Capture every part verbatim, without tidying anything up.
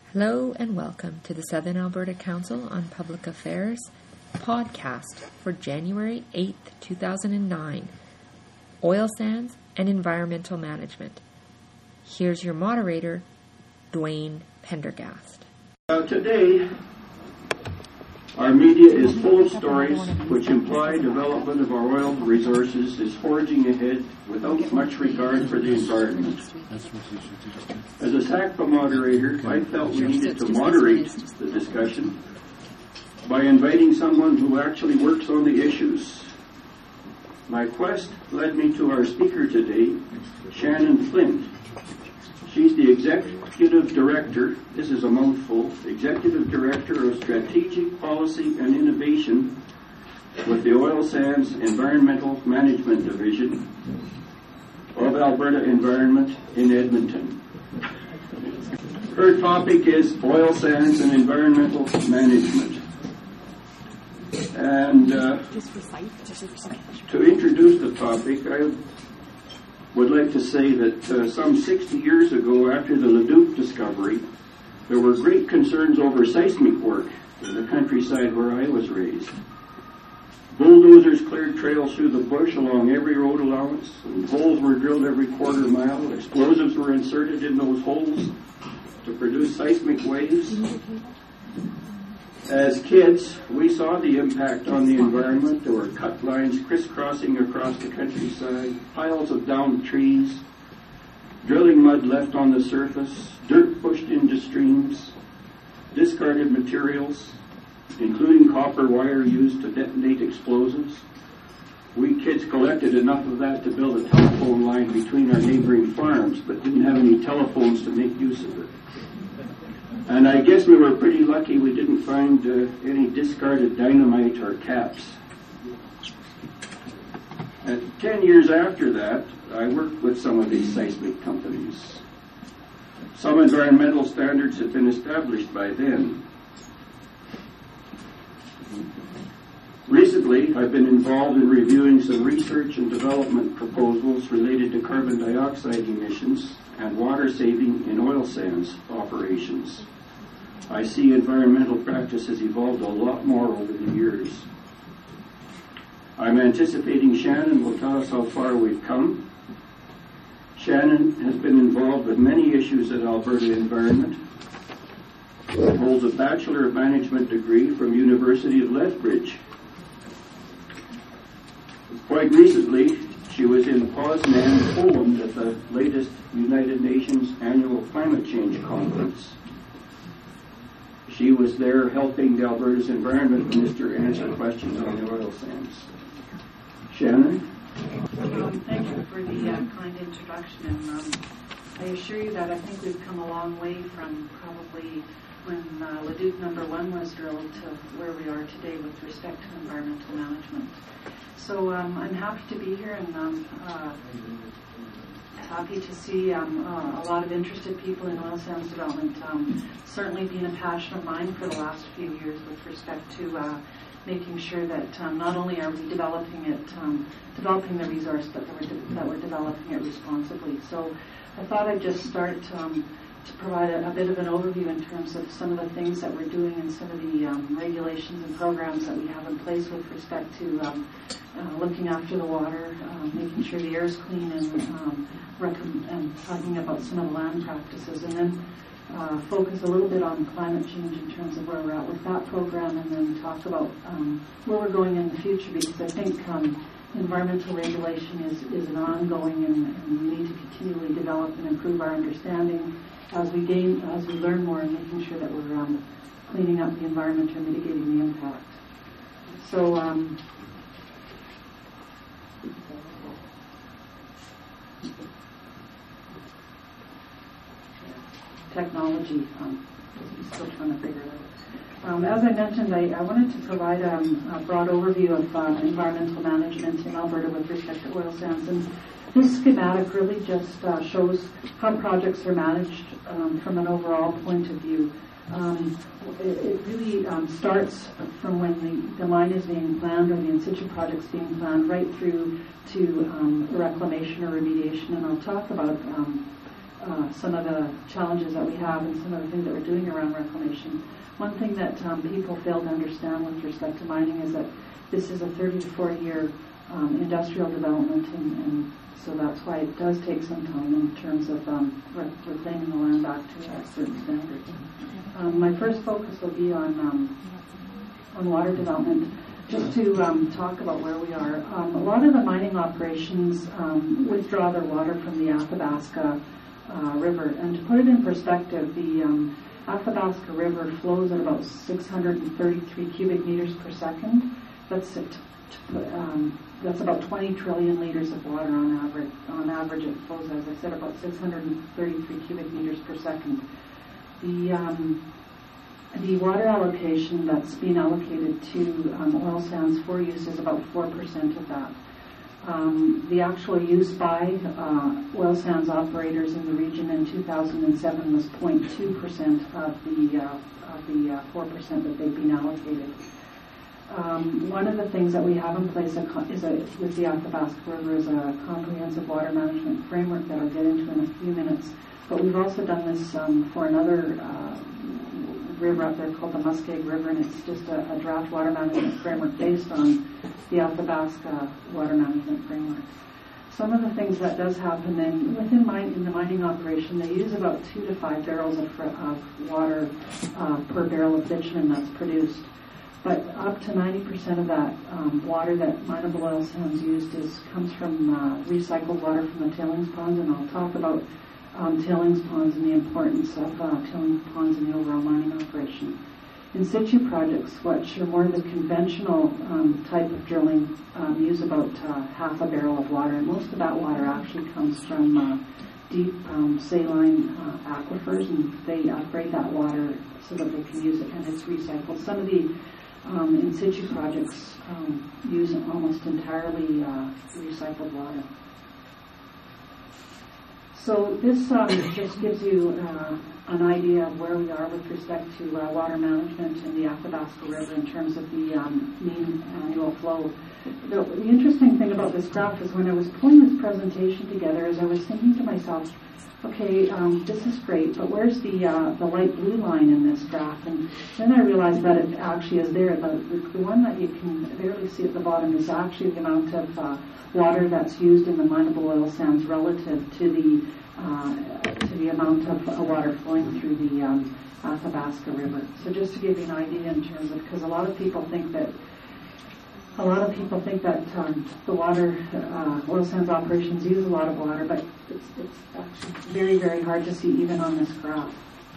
Hello and welcome to the Southern Alberta Council on Public Affairs podcast for January eighth, two thousand nine, Oil Sands and Environmental Management. Here's your moderator, Dwayne Pendergast. Uh, today, our media is full of stories which imply development of our oil resources is forging ahead without much regard for the environment. As a S A C P A moderator, I felt we needed to moderate the discussion by inviting someone who actually works on the issues. My quest led me to our speaker today, Shannon Flint. She's the Executive Director, this is a mouthful, Executive Director of Strategic Policy and Innovation with the Oil Sands Environmental Management Division of Alberta Environment in Edmonton. Her topic is oil sands and environmental management. And uh, to introduce the topic, I would like to say that uh, some sixty years ago, after the Leduc discovery, there were great concerns over seismic work in the countryside where I was raised. Bulldozers cleared trails through the bush along every road allowance, and holes were drilled every quarter mile. Explosives were inserted in those holes to produce seismic waves. As kids, we saw the impact on the environment. There were cut lines crisscrossing across the countryside, piles of downed trees, drilling mud left on the surface, dirt pushed into streams, discarded materials, including copper wire used to detonate explosives. We kids collected enough of that to build a telephone line between our neighboring farms, but didn't have any telephones to make use of it. And I guess we were pretty lucky we didn't find uh, any discarded dynamite or caps. And ten years after that, I worked with some of these seismic companies. Some environmental standards had been established by then. Recently, I've been involved in reviewing some research and development proposals related to carbon dioxide emissions and water saving in oil sands operations. I see environmental practice has evolved a lot more over the years. I'm anticipating Shannon will tell us how far we've come. Shannon has been involved with many issues at Alberta Environment. She holds a Bachelor of Management degree from University of Lethbridge. Quite recently, she was in Poznan, Poland at the latest United Nations Annual Climate Change Conference. She was there helping Alberta's Environment Minister answer questions on the oil sands. Shannon? Um, thank you for the uh, kind introduction. And um, I assure you that I think we've come a long way from probably when uh, Leduc number one was drilled to where we are today with respect to environmental management. So um, I'm happy to be here and um, uh, happy to see um, uh, a lot of interested people in oil sands development. Um, certainly been a passion of mine for the last few years with respect to uh, making sure that um, not only are we developing it, um, developing the resource, but that we're, de- that we're developing it responsibly. So I thought I'd just start um, to provide a, a bit of an overview in terms of some of the things that we're doing and some of the um, regulations and programs that we have in place with respect to um, uh, looking after the water, um, making sure the air is clean, and, um, rec- and talking about some of the land practices, and then uh, focus a little bit on climate change in terms of where we're at with that program, and then talk about um, where we're going in the future, because I think um, environmental regulation is, is an ongoing, and, and we need to continually develop and improve our understanding as we gain, as we learn more, and making sure that we're um, cleaning up the environment or mitigating the impact. So, um, technology, um, I'm still trying to figure it out. Um, as I mentioned, I, I wanted to provide um, a broad overview of uh, environmental management in Alberta with respect to oil sands. And this schematic really just uh, shows how projects are managed um, from an overall point of view. Um, it, it really um, starts from when the, the mine is being planned or the in situ project's being planned right through to um, reclamation or remediation. And I'll talk about um, uh, some of the challenges that we have and some of the things that we're doing around reclamation. One thing that um, people fail to understand with respect to mining is that this is a thirty to forty year um, industrial development, and, and so that's why it does take some time in terms of um, reclaiming the land back to a certain standard. Um, my first focus will be on um, on water development. Just to um, talk about where we are, um, a lot of the mining operations um, withdraw their water from the Athabasca uh, River. And to put it in perspective, the um, Athabasca River flows at about six hundred thirty-three cubic meters per second. That's it. Um, that's about twenty trillion liters of water on average. On average, it flows, as I said, about six hundred thirty-three cubic meters per second. The um, The water allocation that's being allocated to um, oil sands for use is about four percent of that. Um, the actual use by uh, oil sands operators in the region in two thousand seven was zero point two percent of the uh, of the uh, four percent that they've been allocated. Um, one of the things that we have in place is a, with the Athabasca River is a comprehensive water management framework that I'll get into in a few minutes. But we've also done this um, for another uh, river up there called the Muskeg River, and it's just a, a draft water management framework based on the Athabasca water management framework. Some of the things that does happen then within mine, in the mining operation, they use about two to five barrels of, fr- of water uh, per barrel of bitumen that's produced. But up to ninety percent of that um, water that mineable oil sands used is comes from uh, recycled water from the tailings ponds, and I'll talk about Um, tailings ponds and the importance of uh, tailings ponds in the overall mining operation. In situ projects, which are more the conventional um, type of drilling, um, use about uh, half a barrel of water, and most of that water actually comes from uh, deep um, saline uh, aquifers, and they upgrade that water so that they can use it, and it's recycled. Some of the um, in situ projects um, use almost entirely uh, recycled water. So this um, just gives you uh, an idea of where we are with respect to uh, water management in the Athabasca River in terms of the um, mean annual flow. The, the interesting thing about this graph is when I was pulling this presentation together, as I was thinking to myself, okay, um, this is great, but where's the uh, the light blue line in this graph? And then I realized that it actually is there. The, the, the one that you can barely see at the bottom is actually the amount of uh, water that's used in the mineable oil sands relative to the uh, to the amount of uh, water flowing through the um, Athabasca River. So just to give you an idea in terms of, because a lot of people think that A lot of people think that um, the water, uh, oil sands operations use a lot of water, but it's, it's actually very, very hard to see even on this graph.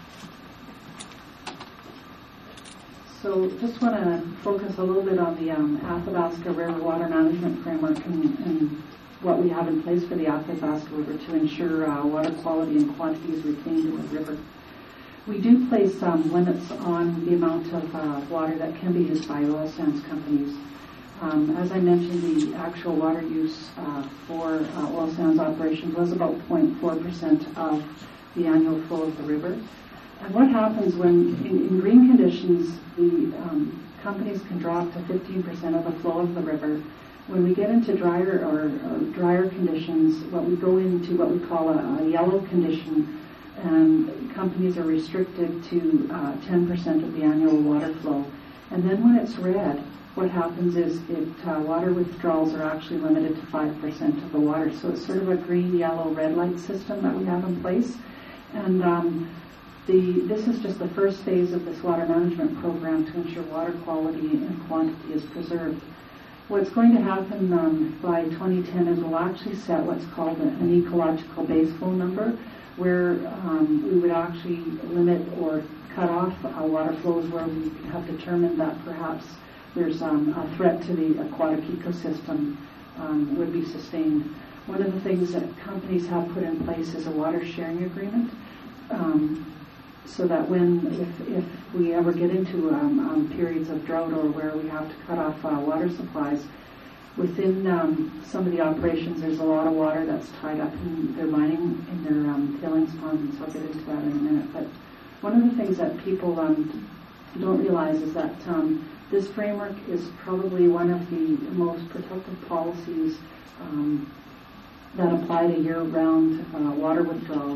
So just want to focus a little bit on the um, Athabasca River Water Management Framework and, and what we have in place for the Athabasca River to ensure uh, water quality and quantity is retained in the river. We do place um, limits on the amount of uh, water that can be used by oil sands companies. Um, as I mentioned, the actual water use uh, for uh, oil sands operations was about zero point four percent of the annual flow of the river. And what happens when, in, in green conditions, the um, companies can drop to fifteen percent of the flow of the river. When we get into drier or, or drier conditions, what we go into what we call a, a yellow condition, and companies are restricted to uh, ten percent of the annual water flow. And then when it's red, what happens is it, uh, water withdrawals are actually limited to five percent of the water. So it's sort of a green, yellow, red light system that we have in place. And um, the, this is just the first phase of this water management program to ensure water quality and quantity is preserved. What's going to happen um, by twenty ten is we'll actually set what's called an ecological base flow number, where um, we would actually limit or cut off uh, water flows where we have determined that perhaps there's um, a threat to the aquatic ecosystem um, would be sustained. One of the things that companies have put in place is a water sharing agreement, um, so that when, if, if we ever get into um, um, periods of drought or where we have to cut off uh, water supplies, within um, some of the operations there's a lot of water that's tied up in their mining, in their um, tailings ponds, and so I'll get into that in a minute. But one of the things that people um, don't realize is that um, this framework is probably one of the most protective policies um, that apply to year-round uh, water withdrawals.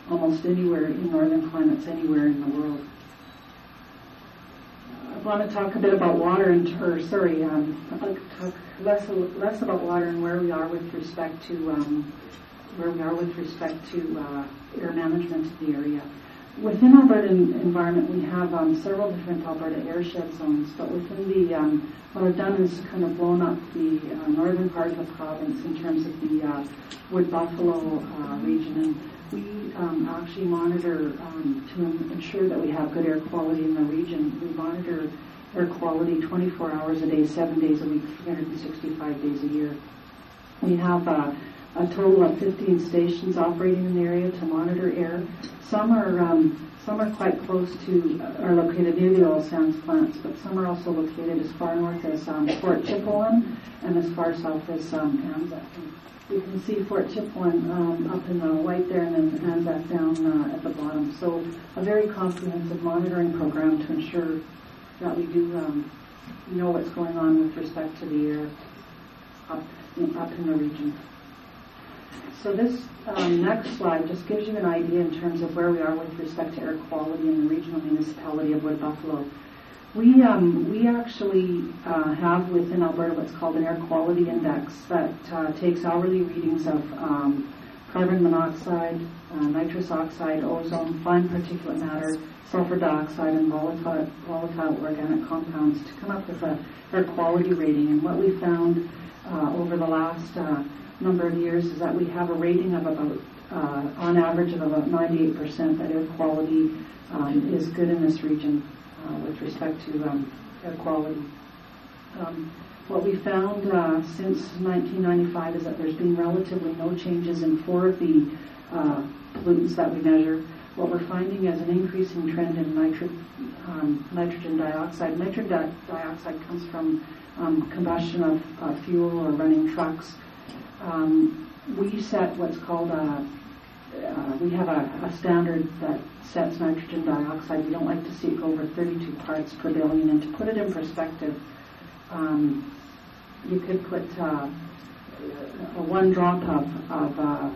almost anywhere in northern climates, anywhere in the world. I want to talk a bit about water, and or sorry, um, I'd like to talk less less about water and where we are with respect to um, where we are with respect to uh, air management of the area. Within Alberta environment, we have um, several different Alberta airshed zones, but within the, um, what I've done is kind of blown up the uh, northern part of the province in terms of the uh, Wood Buffalo uh, region, and we um, actually monitor um, to ensure that we have good air quality in the region. We monitor air quality twenty-four hours a day, seven days a week, three hundred sixty-five days a year. We have uh, a total of fifteen stations operating in the area to monitor air. Some are um, some are quite close to, uh, are located near the oil sands plants, but some are also located as far north as um, Fort Chipewyan and as far south as um, Anzac. And you can see Fort Chipewyan um, up in the white there, and then Anzac down uh, at the bottom. So a very comprehensive monitoring program to ensure that we do um, know what's going on with respect to the air up in, up in the region. So this um, next slide just gives you an idea in terms of where we are with respect to air quality in the regional municipality of Wood Buffalo. We um, we actually uh, have within Alberta what's called an air quality index that uh, takes hourly readings of um, carbon monoxide, uh, nitrous oxide, ozone, fine particulate matter, sulfur dioxide, and volatile, volatile organic compounds to come up with a air quality rating. And what we found uh, over the last uh, number of years is that we have a rating of about, uh, on average, of about ninety-eight percent that air quality um, is good in this region uh, with respect to um, air quality. Um, what we found uh, since nineteen ninety-five is that there's been relatively no changes in four of the uh, pollutants that we measure. What we're finding is an increasing trend in nitri- um, nitrogen dioxide. Nitrogen di- dioxide comes from um, combustion of uh, fuel or running trucks. Um, we set what's called a, uh, we have a, a standard that sets nitrogen dioxide. We don't like to see it go over thirty-two parts per billion. And to put it in perspective, um, you could put uh, a one drop of, of uh,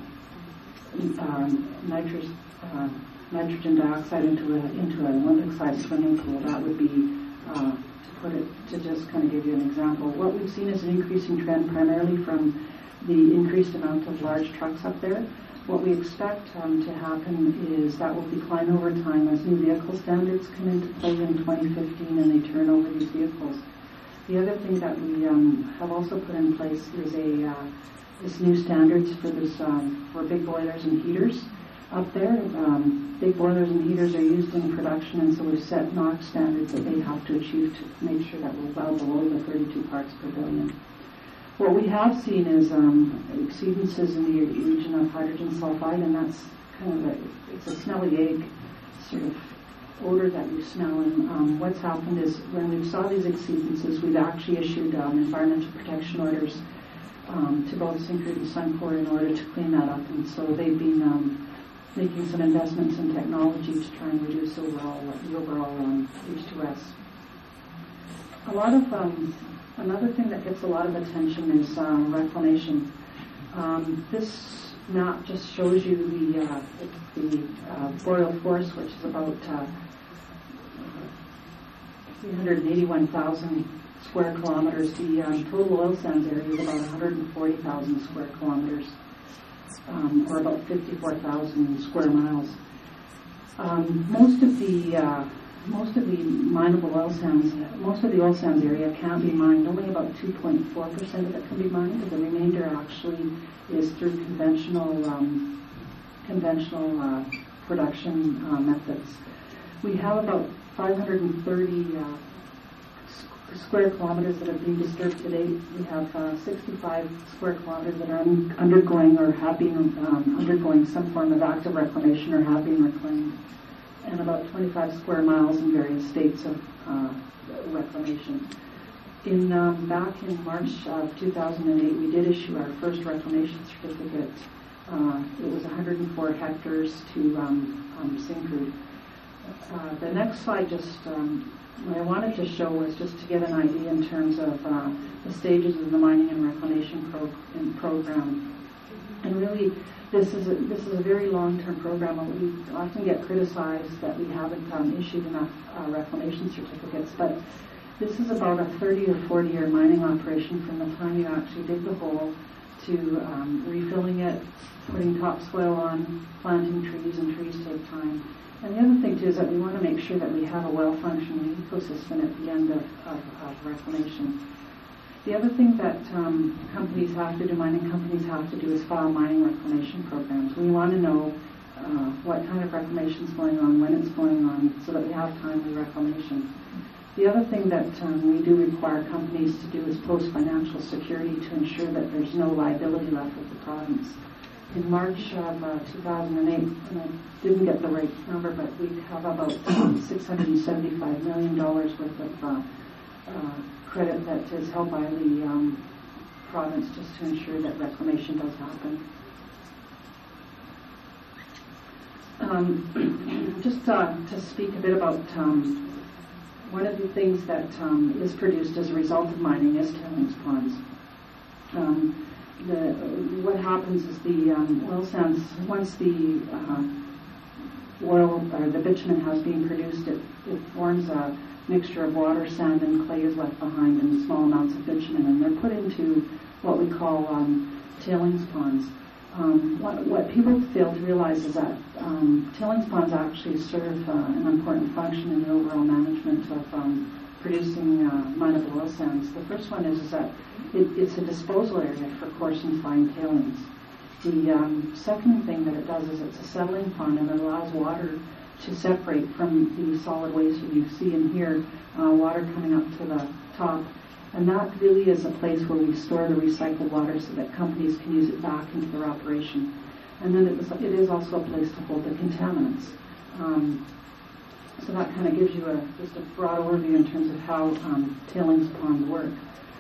um, nitrous, uh, nitrogen dioxide into a, into an Olympic-sized swimming pool. That would be, uh, to put it, to just kind of give you an example. What we've seen is an increasing trend primarily from the increased amount of large trucks up there. What we expect um, to happen is that will decline over time as new vehicle standards come into play in twenty fifteen and they turn over these vehicles. The other thing that we um, have also put in place is a uh, is new standards for this um, for big boilers and heaters up there. Um, big boilers and heaters are used in production, and so we've set NOx standards that they have to achieve to make sure that we're well below the thirty-two parts per billion. What we have seen is um, exceedances in the region of hydrogen sulfide, and that's kind of a, it's a smelly egg sort of odor that you smell. And um, what's happened is when we saw these exceedances, we've actually issued um, environmental protection orders um, to both Syncrude and Suncor in order to clean that up. And so they've been um, making some investments in technology to try and reduce overall the overall um, H two S. A lot of um, Another thing that gets a lot of attention is um, reclamation. Um, this map just shows you the uh, the uh, boreal forest, which is about uh, three hundred eighty-one thousand square kilometers. The um, total oil sands area is about one hundred forty thousand square kilometers, um, or about fifty-four thousand square miles. Um, most of the uh, Most of the mineable oil sands, most of the oil sands area can be mined. Only about two point four percent of it can be mined. The remainder actually is through conventional um, conventional uh, production uh, methods. We have about five hundred thirty uh, square kilometers that have been disturbed to date. We have uh, sixty-five square kilometers that are un- undergoing or have been um, undergoing some form of active reclamation or have been reclaimed, and about twenty-five square miles in various states of uh, reclamation. In um, back in March of two thousand eight, we did issue our first reclamation certificate. Uh, it was one hundred four hectares to um, um, Syncrude. Uh, the next slide, just um, what I wanted to show was just to get an idea in terms of uh, the stages of the mining and reclamation pro- in program. And really, this is a, this is a very long-term program, and we often get criticized that we haven't um, issued enough uh, reclamation certificates, but this is about a thirty or forty year mining operation from the time you actually dig the hole to um, refilling it, putting topsoil on, planting trees, and trees take time. And the other thing too is that we want to make sure that we have a well-functioning ecosystem at the end of, of, of reclamation. The other thing that um, companies have to do, mining companies have to do, is file mining reclamation programs. We want to know uh, what kind of reclamation is going on, when it's going on, so that we have timely reclamation. The other thing that um, we do require companies to do is post financial security to ensure that there's no liability left with the province. In March of uh, two thousand eight, and I didn't get the right number, but we have about um, six hundred seventy-five million dollars worth of uh, uh, credit that is held by the um, province just to ensure that reclamation does happen. Um, just uh, to speak a bit about um, one of the things that um, is produced as a result of mining is tailings ponds. Um, the, what happens is the um, oil sands, once the uh, oil or the bitumen has been produced, it, it forms a mixture of water, sand, and clay is left behind in small amounts of bitumen, and they're put into what we call um, tailings ponds. Um, what, what people fail to realize is that um, tailings ponds actually serve uh, an important function in the overall management of um, producing uh, mineable oil sands. The first one is, is that it, it's a disposal area for coarse and fine tailings. The um, second thing that it does is it's a settling pond, and it allows water to separate from the solid waste that you see in here, uh, water coming up to the top. And that really is a place where we store the recycled water so that companies can use it back into their operation. And then it is, it is also a place to hold the contaminants. Um, so that kind of gives you a, just a broad overview in terms of how um, tailings ponds work.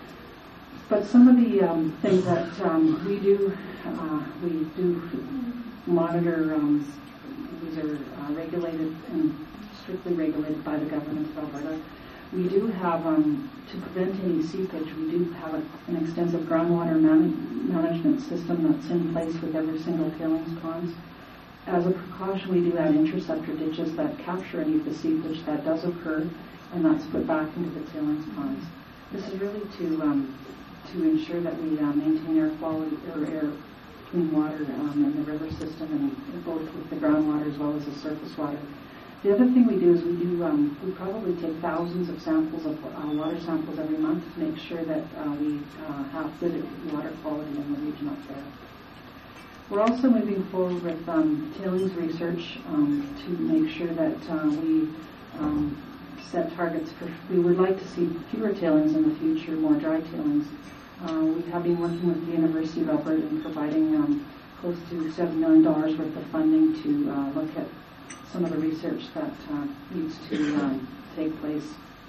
But some of the um, things that um, we do, uh, we do monitor, um, these are uh, regulated and strictly regulated by the government of Alberta. We do have, um, to prevent any seepage, we do have a, an extensive groundwater man- management system that's in place with every single tailings ponds. As a precaution, we do add interceptor ditches that capture any of the seepage that does occur, and that's put back into the tailings ponds. This is really to um, to ensure that we uh, maintain air quality, or air, clean water um, in the river system, and both with the groundwater as well as the surface water. The other thing we do is we do, um, we probably take thousands of samples of uh, water samples every month to make sure that uh, we uh, have good water quality in the region up there. We're also moving forward with um, tailings research um, to make sure that uh, we um, set targets for, we would like to see fewer tailings in the future, more dry tailings. Uh, we have been working with the University of Alberta in providing um, close to seven million dollars worth of funding to uh, look at some of the research that uh, needs to um, take place.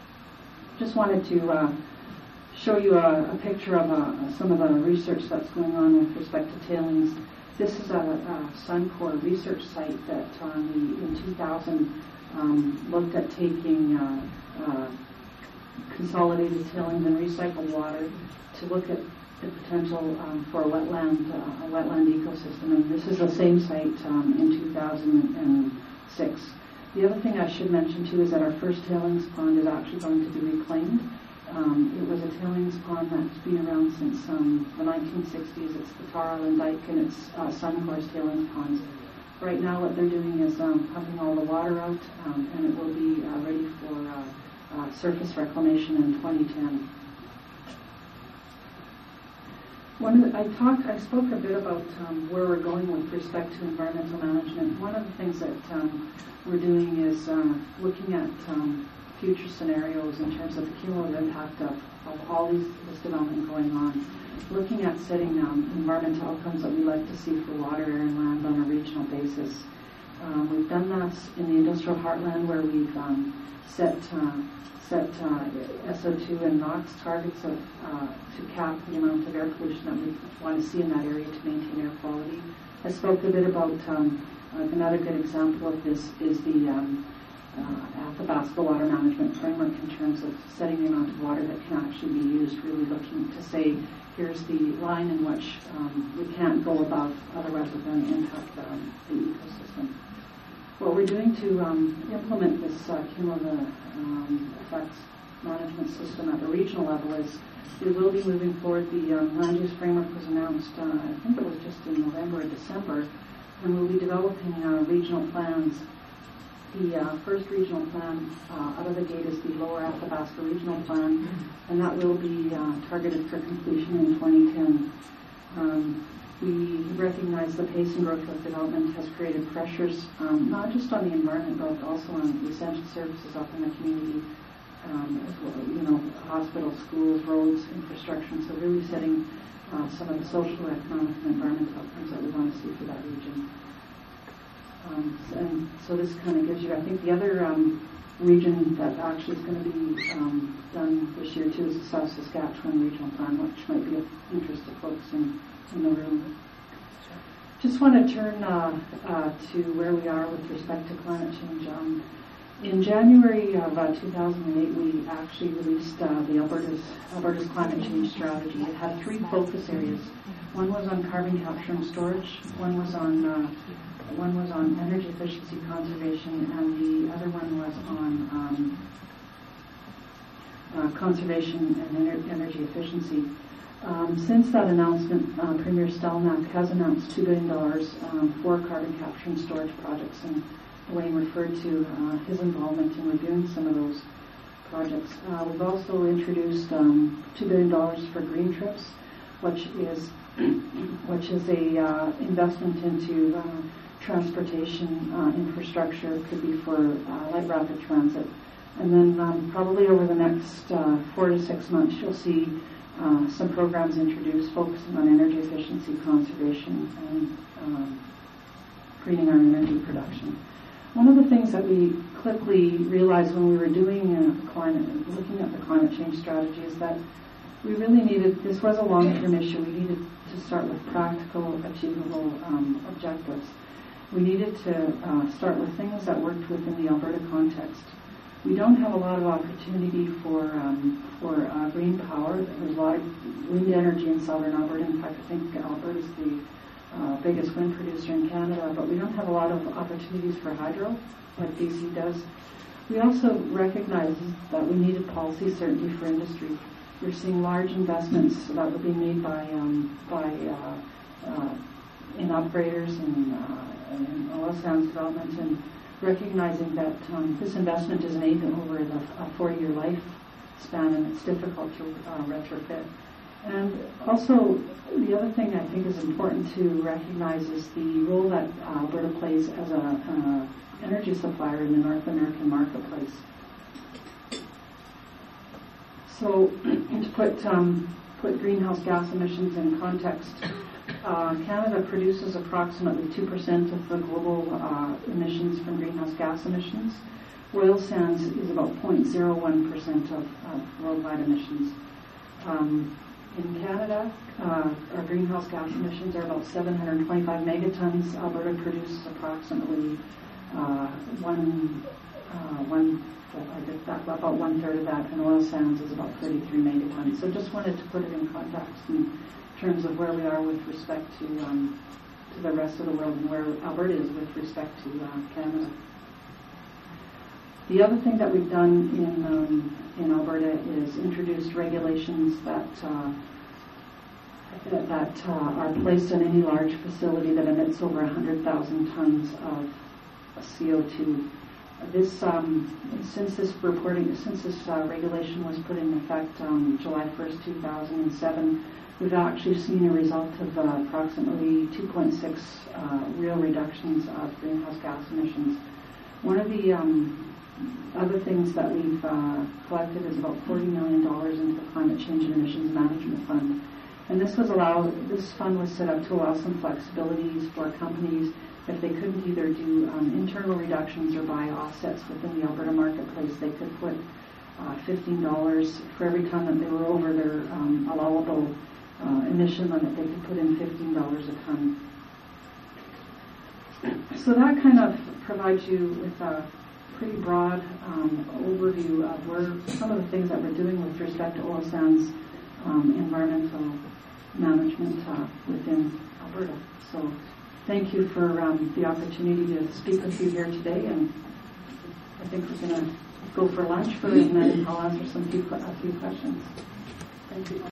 Just wanted to uh, show you a, a picture of uh, some of the research that's going on with respect to tailings. This is a, a Suncor research site that uh, we, in two thousand, um, looked at taking uh, uh, consolidated tailings and recycled water to look at the potential um, for a wetland, uh, a wetland ecosystem. And this is the same site um, in two thousand six. The other thing I should mention too is that our first tailings pond is actually going to be reclaimed. Um, it was a tailings pond that's been around since um, the nineteen sixties. It's the Tar Island Dike, and it's uh, Suncor's tailings ponds. Right now what they're doing is um, pumping all the water out, um, and it will be uh, ready for uh, uh, surface reclamation in twenty ten. One of the, I talked, I spoke a bit about um, where we're going with respect to environmental management. One of the things that um, we're doing is uh, looking at um, future scenarios in terms of the cumulative impact of, of all these, this development going on. Looking at setting um, environmental outcomes that we like to see for water, air, and land on a regional basis. Um, we've done that in the industrial heartland, where we've um, set uh, set uh, S O two and NOx targets of, uh, to cap the amount of air pollution that we want to see in that area to maintain air quality. I spoke a bit about um, uh, another good example of this is the um, uh, Athabasca Water Management Framework in terms of setting the amount of water that can actually be used, really looking to say, here's the line in which um, we can't go above, otherwise we're going to impact um, the ecosystem. What we're doing to um, implement this uh, cumulative um, effects management system at the regional level is we will be moving forward. The um, land use framework was announced, uh, I think it was just in November or December, and we'll be developing uh, regional plans. The uh, first regional plan uh, out of the gate is the Lower Athabasca Regional Plan, and that will be uh, targeted for completion in twenty ten. Um, we recognize the pace and growth of development has created pressures, um, not just on the environment, but also on the essential services up in the community, um, as well, you know, hospitals, schools, roads, infrastructure. So really setting uh, some of the social, economic, and environmental outcomes that we want to see for that region. Um, and so this kind of gives you, I think the other um, region that actually is going to be um, done this year too is the South Saskatchewan Regional Plan, which might be of interest to folks in, in the room. Just want to turn uh, uh, to where we are with respect to climate change. Um, in January of uh, two thousand eight, we actually released uh, the Alberta's, Alberta's Climate Change Strategy. It had three focus areas. One was on carbon capture and storage, one was on uh, One was on energy efficiency conservation, and the other one was on um, uh, conservation and ener- energy efficiency. Um, since that announcement, uh, Premier Stelmach has announced two billion dollars um, for carbon capture and storage projects, and Wayne referred to uh, his involvement in reviewing some of those projects. Uh, we've also introduced um, two billion dollars for Green Trips, which is which is a uh, investment into uh, transportation uh, infrastructure. It could be for uh, light rapid transit. And then um, probably over the next uh, four to six months, you'll see uh, some programs introduced focusing on energy efficiency, conservation, and um, greening our energy production. One of the things that we quickly realized when we were doing uh, climate, looking at the climate change strategy, is that we really needed, this was a long-term issue, we needed to start with practical, achievable um, objectives. We needed to uh, start with things that worked within the Alberta context. We don't have a lot of opportunity for um, for uh, green power. There's a lot of wind energy in southern Alberta. In fact, I think Alberta is the uh, biggest wind producer in Canada, but we don't have a lot of opportunities for hydro like B C does. We also recognize that we needed policy certainty for industry. We're seeing large investments that were being made by um, by uh, uh, in upgraders and uh, in oil sands development, and recognizing that um, this investment is made over the, a four-year lifespan, and it's difficult to uh, retrofit. And also, the other thing I think is important to recognize is the role that uh, Alberta plays as an uh, energy supplier in the North American marketplace. So, to put um, put greenhouse gas emissions in context, uh, Canada produces approximately two percent of the global uh, emissions from greenhouse gas emissions. Oil sands is about zero point zero one percent of, of worldwide emissions. Um, in Canada, uh, our greenhouse gas emissions are about seven hundred twenty-five megatons. Alberta produces approximately uh, one uh, one. I get that, about one third of that, and oil sands is about thirty-three megatons. So just wanted to put it in context in terms of where we are with respect to um, to the rest of the world and where Alberta is with respect to uh, Canada. The other thing that we've done in um, in Alberta is introduced regulations that uh, that uh, are placed on any large facility that emits over one hundred thousand tons of C O two. This, um, since this reporting, since this uh, regulation was put in effect on July first, two thousand seven, we've actually seen a result of uh, approximately two point six uh, real reductions of greenhouse gas emissions. One of the um, other things that we've uh, collected is about forty million dollars into the Climate Change and Emissions Management Fund, and this was allow. This fund was set up to allow some flexibilities for companies. If they couldn't either do um, internal reductions or buy offsets within the Alberta marketplace, they could put uh, fifteen dollars for every ton that they were over their um, allowable uh, emission limit. They could put in fifteen dollars a ton. So that kind of provides you with a pretty broad um, overview of where some of the things that we're doing with respect to oil sands um, environmental management uh, within Alberta. So thank you for um, the opportunity to speak with you here today, and I think we're going to go for lunch for, and then I'll answer some few, a few questions. Thank you.